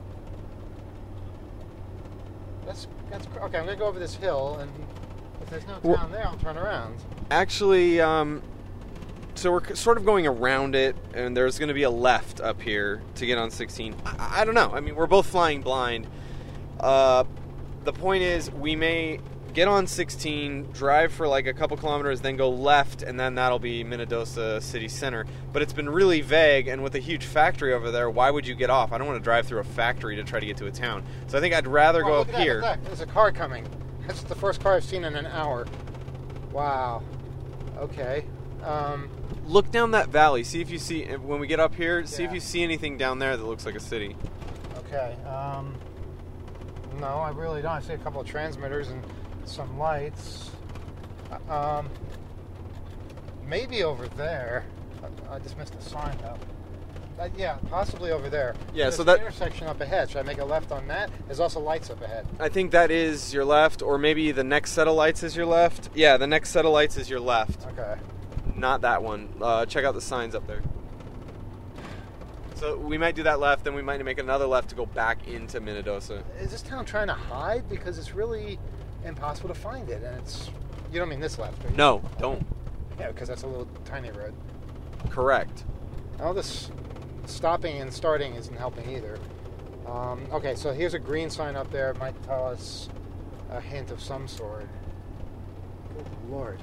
That's that's cr- okay. I'm gonna go over this hill, and if there's no town Well- there, I'll turn around. Actually, um, so we're sort of going around it, and there's going to be a left up here to get on sixteen. I, I don't know. I mean, we're both flying blind. Uh, the point is, we may get on sixteen, drive for like a couple kilometers, then go left, and then that'll be Minnedosa city center. But it's been really vague, and with a huge factory over there, why would you get off? I don't want to drive through a factory to try to get to a town. So I think I'd rather Oh, go look up at that, here. look at that. There's a car coming. That's the first car I've seen in an hour. Wow. Okay. Um, Look down that valley. See if you see, when we get up here, see if Yeah. you see anything down there that looks like a city. okay. Um, no, I really don't. I see a couple of transmitters and some lights. Uh, Um, maybe over there. I, I just missed a sign though. Uh, yeah, possibly over there. Yeah, There's so an that- intersection up ahead. Should I make a left on that? There's also lights up ahead. I think that is your left, or maybe the next set of lights is your left. Yeah, the next set of lights is your left, Okay. not that one. Uh, check out the signs up there. So we might do that left, then we might make another left to go back into Minnedosa. Is this town trying to hide? Because it's really impossible to find it, and it's. You don't mean this left, right? No, don't. Yeah, because that's a little tiny road. Correct. Oh, this stopping and starting isn't helping either. Um, okay, so here's a green sign up there. It might tell us a hint of some sort. Good Lord.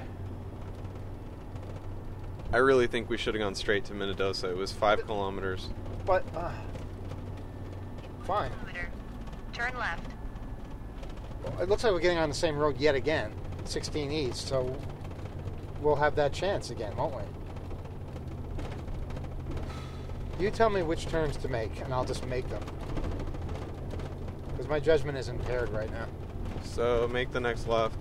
I really think we should have gone straight to Minnedosa. It was five kilometers. But, uh, fine. Turn left. It looks like we're getting on the same road yet again, sixteen East, so we'll have that chance again, won't we? You tell me which turns to make, and I'll just make them. Because my judgment is impaired right now. So make the next left.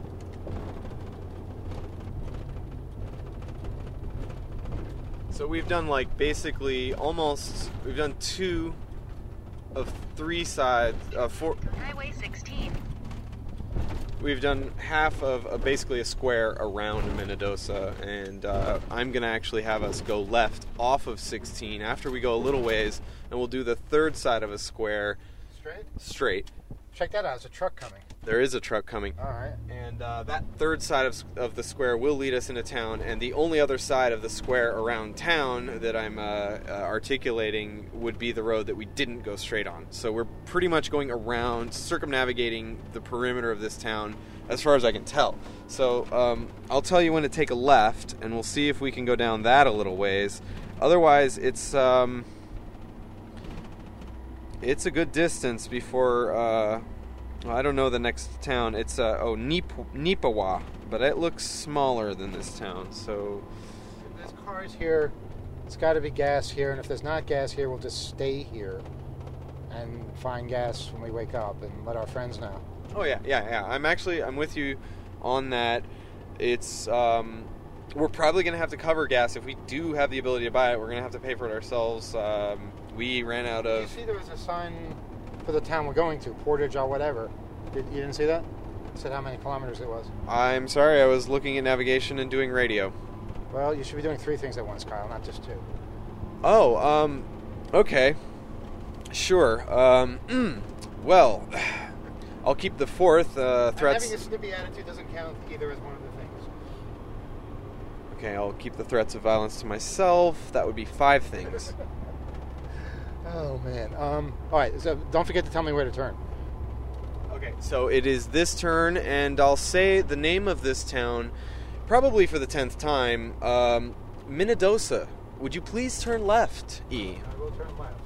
So we've done like basically almost, we've done two of three sides, uh, four. Highway sixteen. We've done half of a, basically a square around Minnedosa, and uh, I'm going to actually have us go left off of sixteen after we go a little ways, and we'll do the third side of a square Straight? straight. Check that out, there's a truck coming. There is a truck coming. All right. And uh, that third side of, of the square will lead us into town, and the only other side of the square around town that I'm uh, uh, articulating would be the road that we didn't go straight on. So we're pretty much going around, circumnavigating the perimeter of this town as far as I can tell. So um, I'll tell you when to take a left, and we'll see if we can go down that a little ways. Otherwise, it's um, it's a good distance before... Uh, I don't know the next town. It's, uh, oh, Nip- Nipawa, but it looks smaller than this town, so... If there's cars here, it's got to be gas here, and if there's not gas here, we'll just stay here and find gas when we wake up and let our friends know. Oh, yeah, yeah, yeah. I'm actually, I'm with you on that. It's, um... we're probably going to have to cover gas. If we do have the ability to buy it, we're going to have to pay for it ourselves. Um, we ran out of... Did you see there was a sign... for the town we're going to, Portage or whatever. Did, you didn't see that? It said how many kilometers it was. I'm sorry, I was looking at navigation and doing radio. Well, you should be doing three things at once, Kyle, not just two. Oh, um, okay. Sure. Um, mm, well, I'll keep the fourth, uh, threats... And having a snippy attitude doesn't count either as one of the things. Okay, I'll keep the threats of violence to myself. That would be five things. Oh, man. Um, all right, so don't forget to tell me where to turn. Okay, so it is this turn, and I'll say the name of this town, probably for the tenth time, um, Minnedosa. Would you please turn left, E? I will turn left.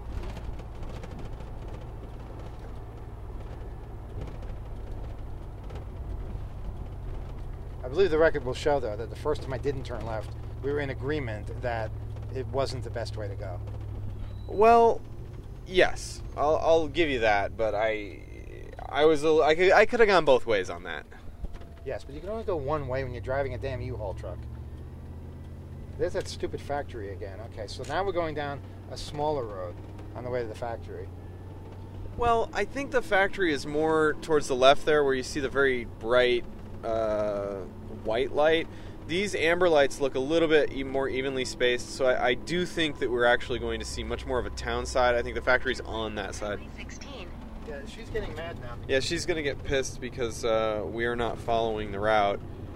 I believe the record will show, though, that the first time I didn't turn left, we were in agreement that it wasn't the best way to go. Well, yes, I'll, I'll give you that, but I, I was, a, I could, I could have gone both ways on that. Yes, but you can only go one way when you're driving a damn U-Haul truck. There's that stupid factory again. Okay, so now we're going down a smaller road on the way to the factory. Well, I think the factory is more towards the left there, where you see the very bright uh, white light. These amber lights look a little bit e- more evenly spaced, so I, I do think that we're actually going to see much more of a town side. I think the factory's on that side. sixteen. Yeah, she's getting mad now. Yeah, she's going to get pissed because uh, we are not following the route.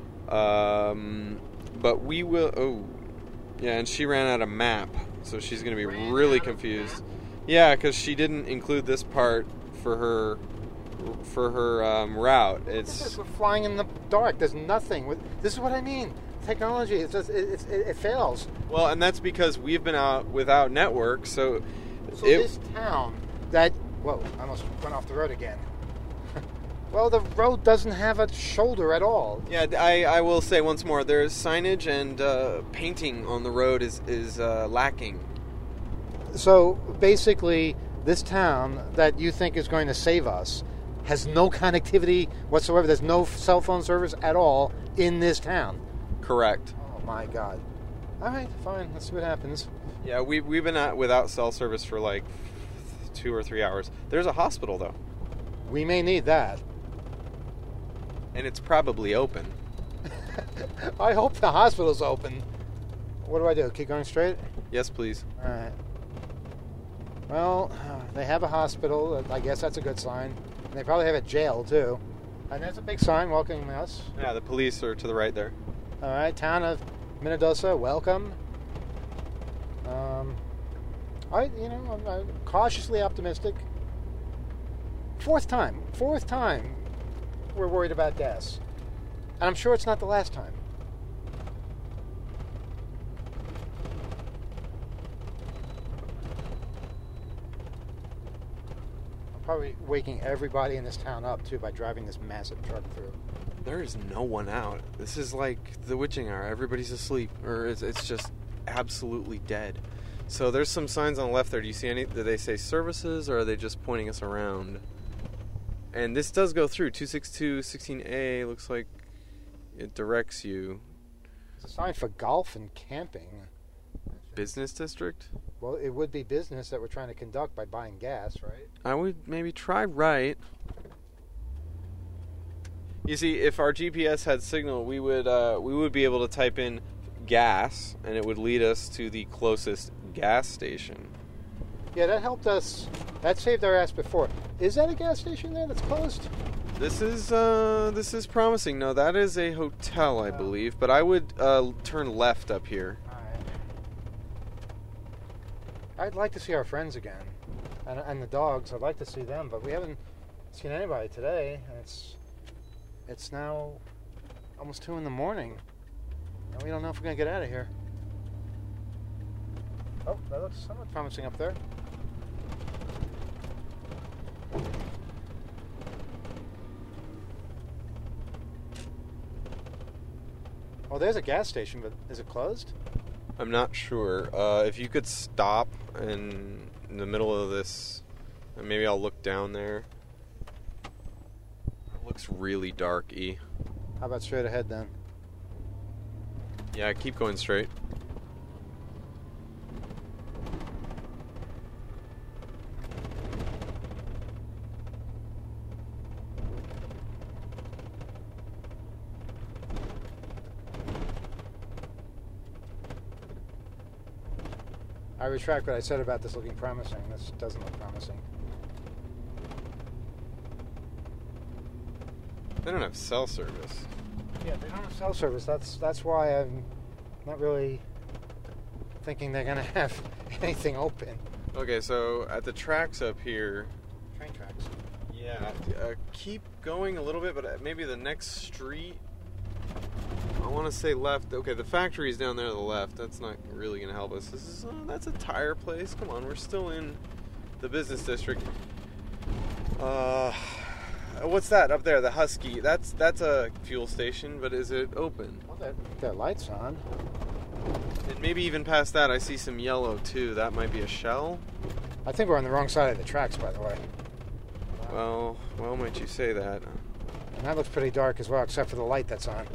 Um, but we will... Oh, yeah, and she ran out of map, so she's going to be Ran really out of confused. map? Yeah, because she didn't include this part for her for her um, route. It's It's we're flying in the dark. There's nothing. This is what I mean. Technology, it's just, it, it's, it, it fails. well, and that's because we've been out without network, so... So it, this town that... Whoa, I almost went off the road again. Well, the road doesn't have a shoulder at all. Yeah, I, I will say once more, there's signage and uh, painting on the road is, is uh, lacking. So basically, this town that you think is going to save us has no connectivity whatsoever. There's no cell phone service at all in this town. Correct. Oh my God. All right, fine. Let's see what happens. Yeah, we, we've been out without cell service for like two or three hours. There's a hospital, though. We may need that. And it's probably open. I hope the hospital's open. What do I do? Keep going straight? Yes, please. All right. Well, they have a hospital. I guess that's a good sign. And they probably have a jail, too. And there's a big sign welcoming us. Yeah, the police are to the right there. All right, town of Minnedosa, welcome. Um, I, you know, I'm, I'm cautiously optimistic. Fourth time, fourth time, we're worried about gas, and I'm sure it's not the last time. I'm probably waking everybody in this town up too by driving this massive truck through. There is no one out. This is like the witching hour. Everybody's asleep, or it's, it's just absolutely dead. So there's some signs on the left there. Do you see any? Do they say services, or are they just pointing us around? And this does go through two sixty-two sixteen A. Looks like it directs you. It's a sign for golf and camping. Business district? Well, it would be business that we're trying to conduct by buying gas, right? I would maybe try right. You see, if our G P S had signal, we would uh, we would be able to type in gas, and it would lead us to the closest gas station. Yeah, that helped us. That saved our ass before. Is that a gas station there that's closed? This is uh, this is promising. No, that is a hotel, I believe. But I would uh, turn left up here. All right. I'd like to see our friends again, and and the dogs. I'd like to see them, but we haven't seen anybody today, and it's it's now almost two in the morning, and we don't know if we're gonna get out of here. Oh, that looks somewhat promising up there. Oh, there's a gas station, but is it closed? I'm not sure. Uh, if you could stop in, in the middle of this, and maybe I'll look down there. It looks really dark, E. How about straight ahead then? Yeah, keep going straight. I retract what I said about this looking promising. This doesn't look promising. They don't have cell service. Yeah, they don't have cell service. That's that's why I'm not really thinking they're gonna have anything open. Okay, so at the tracks up here. Train tracks. Yeah, uh, keep going a little bit, but maybe the next street. I want to say left. Okay, the factory is down there to the left. That's not really going to help us. This is uh, that's a tire place. Come on, we're still in the business district. Uh, what's that up there? The Husky. That's that's a fuel station, but is it open? Well, that that light's on. And maybe even past that, I see some yellow too. That might be a Shell. I think we're on the wrong side of the tracks, by the way. Well, well, might you say that? And that looks pretty dark as well, except for the light that's on.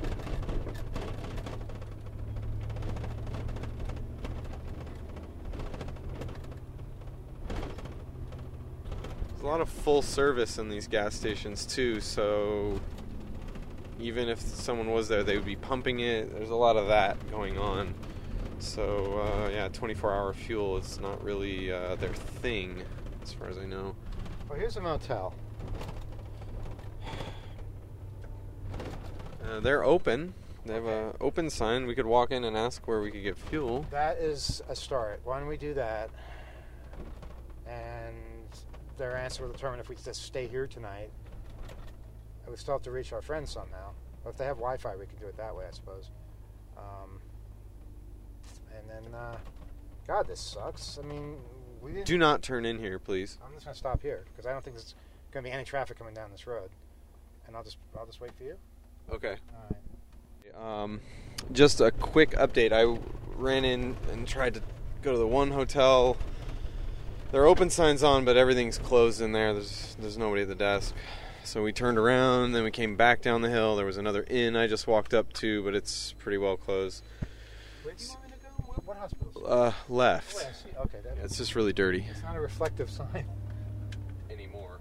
A lot of full service in these gas stations too, so even if someone was there, they would be pumping it. There's a lot of that going on. So uh, yeah, twenty-four hour fuel is not really uh, their thing, as far as I know. Well, here's a motel. Uh, they're open. They have a open sign. We could walk in and ask where we could get fuel. That is a start. Why don't we do that? And their answer will determine if we just stay here tonight. And we still have to reach our friends somehow. But if they have Wi-Fi, we can do it that way, I suppose. Um, and then, uh, God, this sucks. I mean, we didn't... Do not turn in here, please. I'm just going to stop here, because I don't think there's going to be any traffic coming down this road. And I'll just I'll just wait for you. Okay. All right. Um, just a quick update. I ran in and tried to go to the one hotel. There are open signs on, but everything's closed in there. There's there's nobody at the desk. So we turned around, then we came back down the hill. There was another inn I just walked up to, but it's pretty well closed. Where do you want me to go? What, what hospital? Uh, left. Oh, I see. Okay, that, Yeah, it's just really dirty. it's not a reflective sign. Anymore.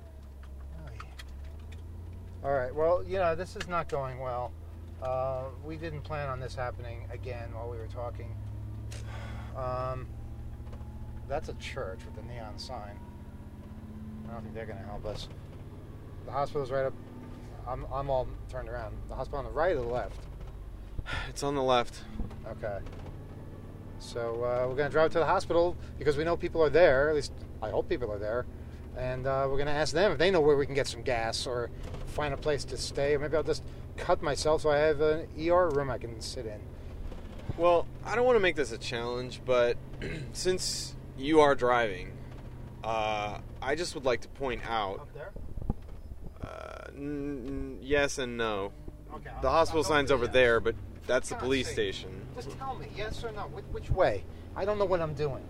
All right. Well, you know, this is not going well. Uh, we didn't plan on this happening again while we were talking. Um, that's a church with a neon sign. I don't think they're going to help us. The hospital's right up. I'm I'm all turned around. The hospital on the right or the left? It's on the left. Okay. So uh, we're going to drive to the hospital because we know people are there. At least I hope people are there. And uh, we're going to ask them if they know where we can get some gas or find a place to stay. Or maybe I'll just cut myself so I have an E R room I can sit in. Well, I don't want to make this a challenge, but since you are driving, uh, I just would like to point out... Up there? Uh, n- n- yes and no. Okay, The I'll- hospital I'll go sign's for over yes. there, but that's the God's police sake. station. Just tell me, yes or no. Which, which way? I don't know what I'm doing.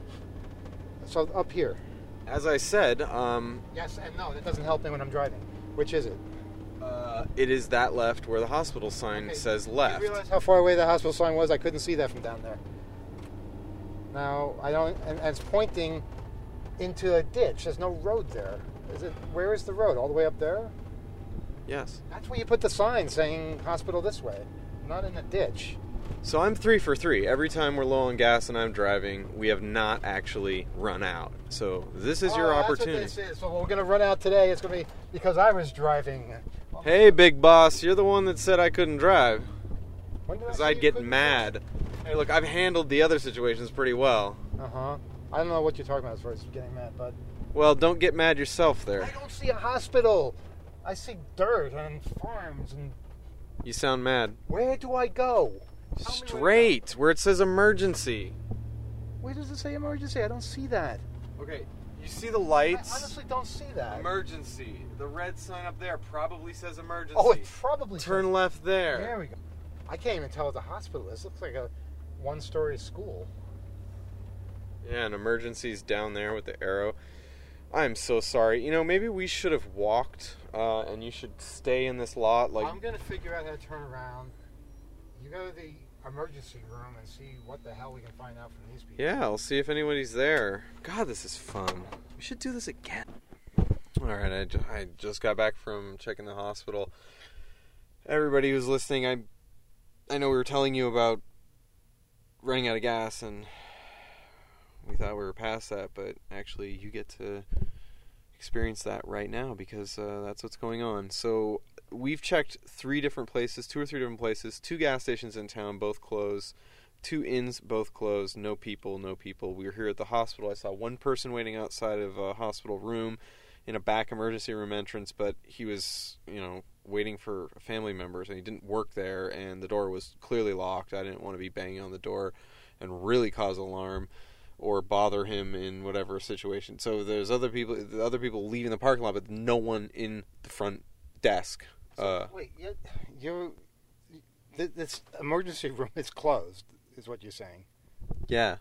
So up here. As I said, um, Yes and no. That doesn't help me when I'm driving. Which is it? uh, it is that left where the hospital sign Okay, says You left. realize how far away the hospital sign was? I couldn't see that from down there. Now, I don't... And, and it's pointing into a ditch. There's no road there. Is it? Where is the road? All the way up there? Yes. That's where you put the sign saying hospital this way. Not in a ditch. So I'm three for three. Every time we're low on gas and I'm driving, we have not actually run out. So this is your Oh, opportunity. That's what this is. So we're going to run out today. It's going to be because I was driving. Hey, big boss, you're the one that said I couldn't drive. When did I Because say I'd you get couldn't mad. Hey, look, I've handled the other situations pretty well. Uh huh. I don't know what you're talking about as far as getting mad, but Well, don't get mad yourself there. I don't see a hospital. I see dirt and farms, and You sound mad. where do I go? Tell me where to go. Straight, where it says emergency. Where does it say emergency? I don't see that. Okay, you see the I lights? honestly don't see that. Emergency. The red sign up there probably says emergency. Oh, it probably Turn says- left there. There we go. I can't even tell what the hospital is. It looks like a one-story school. Yeah, and emergency's down there with the arrow. I'm so sorry. You know, maybe we should have walked, uh, and you should stay in this lot. Like, I'm gonna figure out how to turn around. You go to the emergency room and see what the hell we can find out from these people. yeah, I'll see if anybody's there. God, this is fun. We should do this again. All right, I, ju- I just got back from checking the hospital. Everybody who's listening, I, I know we were telling you about running out of gas, and we thought we were past that, but actually you get to experience that right now because uh, that's what's going on. So we've checked three different places, two or three different places, two gas stations in town, both closed, two inns, both closed, no people, no people. We were here at the hospital. I saw one person waiting outside of a hospital room in a back emergency room entrance, but he was, you know, waiting for family members, and he didn't work there, and the door was clearly locked. I didn't want to be banging on the door and really cause alarm or bother him in whatever situation. So there's other people, the other people leaving the parking lot, but no one in the front desk. So, Uh, wait, you, you, th- this emergency room is closed, is what you're saying. yeah.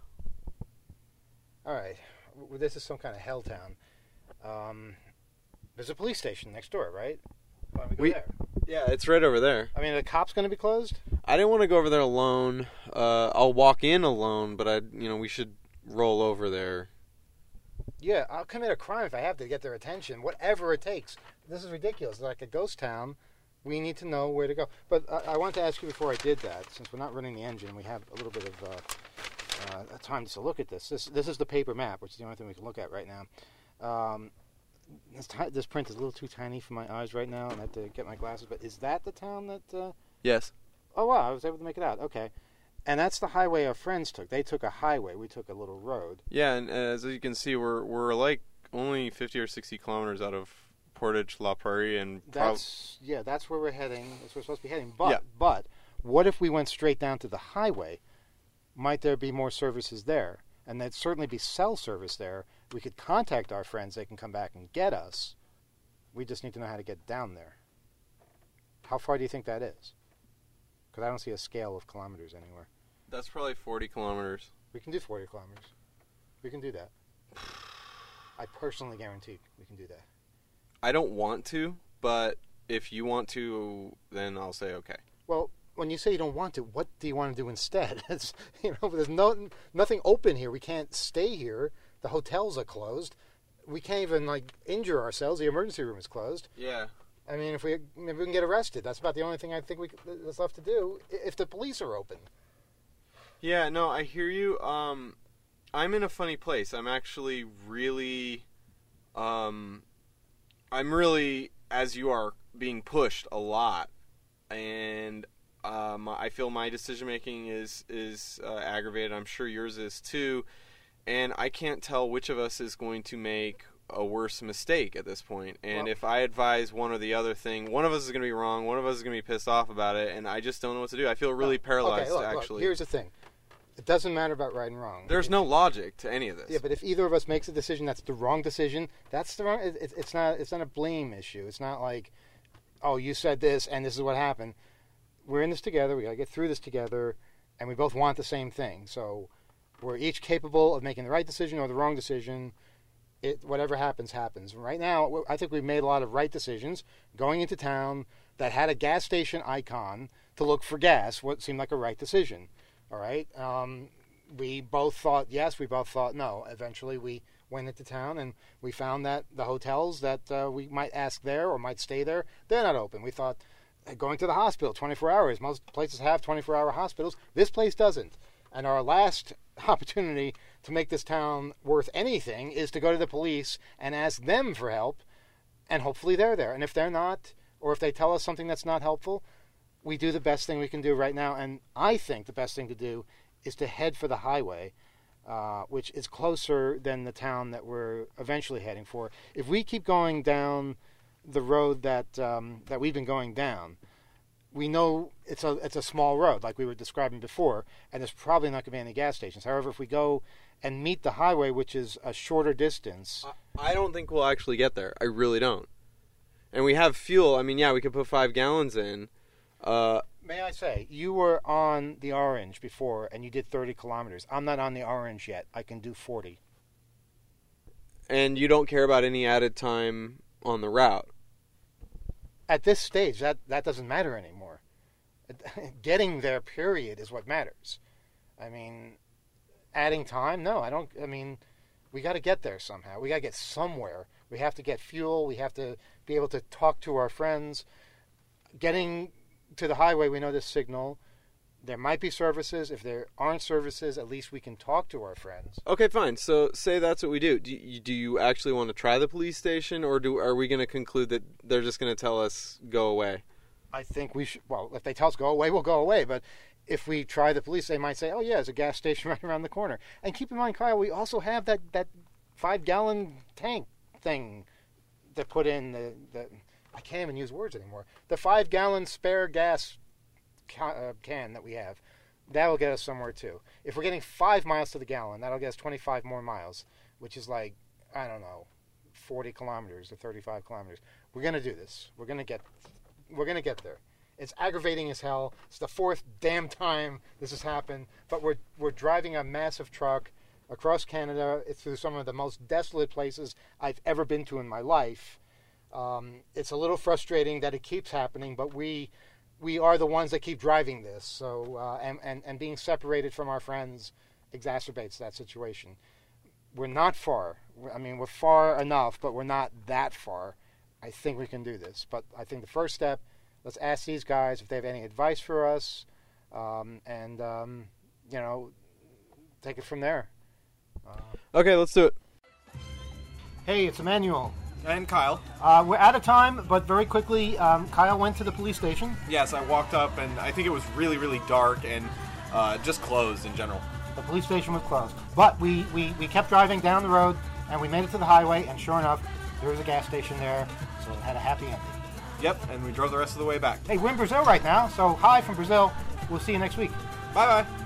All right, well, this is some kind of hell town. Um, there's a police station next door, right? Why don't we go We- there? Yeah, it's right over there. I mean, are the cops going to be closed? I didn't want to go over there alone. Uh, I'll walk in alone, but I, you know, we should roll over there. Yeah, I'll commit a crime if I have to get their attention, whatever it takes. This is ridiculous. It's like a ghost town. We need to know where to go. But I, I wanted to ask you before I did that, since we're not running the engine, we have a little bit of uh, uh, time to look at this. This this is the paper map, which is the only thing we can look at right now. Um, this, ti- this print is a little too tiny for my eyes right now, and I have to get my glasses. But is that the town that... Uh... Yes. Oh, wow, I was able to make it out. Okay. And that's the highway our friends took. They took a highway. We took a little road. Yeah, and as you can see, we're we're like only fifty or sixty kilometers out of Portage La Prairie, and prob- That's yeah, that's where we're heading. That's where we're supposed to be heading. But Yeah. but what if we went straight down to the highway? Might there be more services there? And there'd certainly be cell service there. We could contact our friends. They can come back and get us. We just need to know how to get down there. How far do you think that is? Because I don't see a scale of kilometers anywhere. that's probably forty kilometers. We can do forty kilometers. We can do that. I personally guarantee we can do that. I don't want to, but if you want to, then I'll say okay. Well, when you say you don't want to, what do you want to do instead? It's, you know, there's no nothing open here. We can't stay here. The hotels are closed. We can't even like injure ourselves. The emergency room is closed. Yeah. I mean, if we maybe we can get arrested. That's about the only thing I think we that's left to do. If the police are open. Yeah, no, I hear you. Um, I'm in a funny place. I'm actually really, um, I'm really, as you are, being pushed a lot, and Um, I feel my decision making is is uh, aggravated. I'm sure yours is too, and I can't tell which of us is going to make a worse mistake at this point. And well, if I advise one or the other thing, one of us is going to be wrong, one of us is going to be pissed off about it, and I just don't know what to do. I feel really paralyzed. Okay, look, actually. Look, here's the thing. It doesn't matter about right and wrong. There's if, no logic to any of this. Yeah, but if either of us makes a decision that's the wrong decision, that's the wrong. It, it, it's not. It's not a blame issue. It's not like, oh, you said this and this is what happened. We're in this together. We got to get through this together, and we both want the same thing. So we're each capable of making the right decision or the wrong decision. It, whatever happens, happens. Right now, I think we've made a lot of right decisions. Going into town that had a gas station icon to look for gas, what seemed like a right decision. All right. Um, we both thought yes. We both thought no. Eventually, we went into town and we found that the hotels that uh, we might ask there or might stay there, they're not open. We thought going to the hospital twenty-four hours. Most places have twenty-four hour hospitals. This place doesn't. And our last opportunity to make this town worth anything is to go to the police and ask them for help, and hopefully they're there. And if they're not, or if they tell us something that's not helpful, we do the best thing we can do right now. And I think the best thing to do is to head for the highway, uh, which is closer than the town that we're eventually heading for. If we keep going down the road that um, that we've been going down, we know it's a it's a small road, like we were describing before, and there's probably not going to be any gas stations. However, if we go and meet the highway, which is a shorter distance... I don't think we'll actually get there. I really don't. And we have fuel. I mean, yeah, we could put five gallons in. Uh, May I say, you were on the Orange before, and you did thirty kilometers. I'm not on the Orange yet. I can do forty. And you don't care about any added time on the route. At this stage, that, that doesn't matter anymore. Getting there, period, is what matters. I mean, adding time? No, I don't. I mean, we got to get there somehow. We got to get somewhere. We have to get fuel. We have to be able to talk to our friends. Getting to the highway, we know this signal. There might be services. If there aren't services, at least we can talk to our friends. Okay, fine. So say that's what we do. Do you, do you actually want to try the police station, or do are we going to conclude that they're just going to tell us go away? I think we should. Well, if they tell us go away, we'll go away. But if we try the police, they might say, oh, yeah, there's a gas station right around the corner. And keep in mind, Kyle, we also have that, that five-gallon tank thing that put in the, the... I can't even use words anymore. The five-gallon spare gas can that we have, that'll get us somewhere too. If we're getting five miles to the gallon, that'll get us twenty-five more miles, which is like, I don't know, forty kilometers or thirty-five kilometers. We're gonna do this. We're gonna get, we're gonna get there. It's aggravating as hell. It's the fourth damn time this has happened, but we're we're driving a massive truck across Canada through some of the most desolate places I've ever been to in my life. Um, it's a little frustrating that it keeps happening, but we. We are the ones that keep driving this, so uh, and, and, and being separated from our friends exacerbates that situation. We're not far. I mean, we're far enough, but we're not that far. I think we can do this. But I think the first step, let's ask these guys if they have any advice for us, um, and, um, you know, take it from there. Uh, okay, let's do it. Hey, it's Emmanuel. And Kyle. Uh, we're out of time, but very quickly, um, Kyle went to the police station. Yes, I walked up, and I think it was really, really dark and uh, just closed in general. The police station was closed. But we, we, we kept driving down the road, and we made it to the highway, and sure enough, there was a gas station there, so it had a happy ending. Yep, and we drove the rest of the way back. Hey, we're in Brazil right now, so hi from Brazil. We'll see you next week. Bye-bye.